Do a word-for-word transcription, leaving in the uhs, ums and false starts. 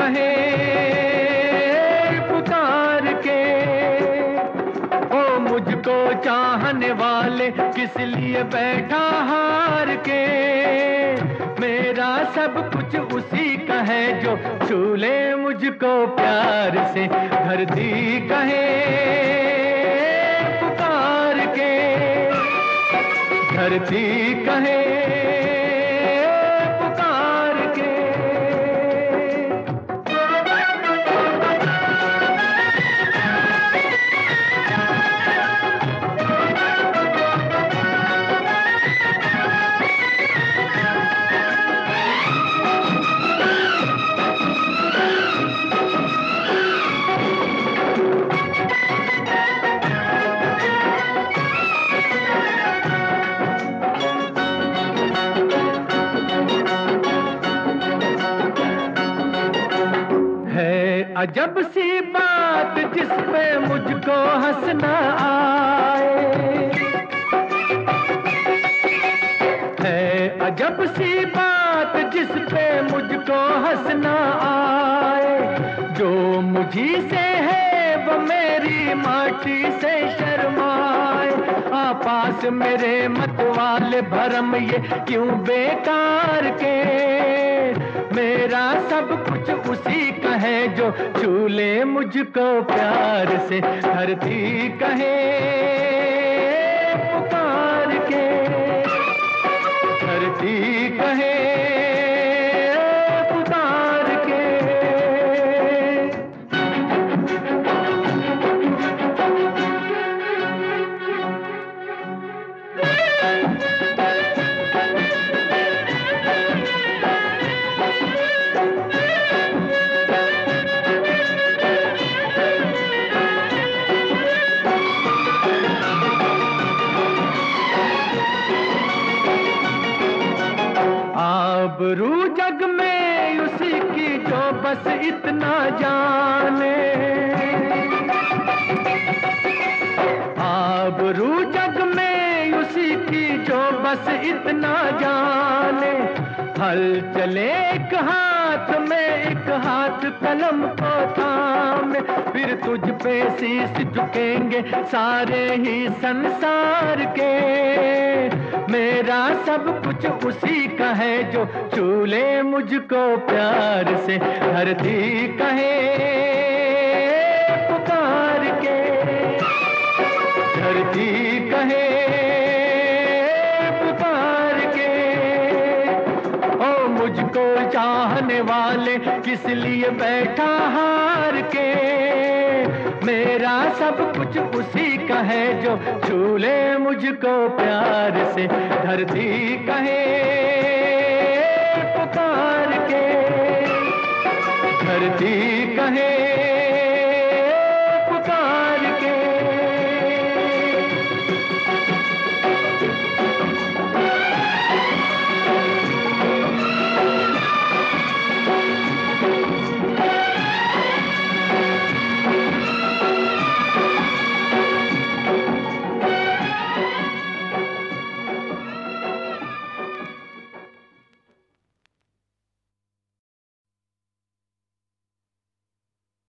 कहे पुकार के, ओ मुझको चाहने वाले किस लिए बैठा हार के। मेरा सब कुछ उसी का है जो छू ले मुझको प्यार से। धरती कहे पुकार के, धरती कहे पुकार के। अजब सी बात जिस पे मुझको हंसना आए, है अजब सी बात जिस पे मुझको हंसना आए। जो मुझी से है वो मेरी माटी से शर्माए। आ पास मेरे मत वाले भरम ये क्यों बेकार के। मेरा सब कुछ उसी का है जो छू ले मुझको प्यार से। धरती कहे पुकार के, धरती कहे पुकार के। आबरू जग में उसी की जो बस इतना जाने। आबरू जग में उसी की जो बस इतना जाने। हल चले एक हाथ में एक हाथ कलम को थामे। फिर तुझ पे शीश झुकेंगे सारे ही संसार के। मेरा सब कुछ उसी का है जो छू ले मुझको प्यार से। धरती कहे पुकार के, धरती कहे पुकार के। ओ मुझको चाहने वाले किस लिए बैठा हार के। मेरा सब कुछ उसी का है जो छू ले मुझको प्यार से। धरती कहे पुकार के, धरती कहे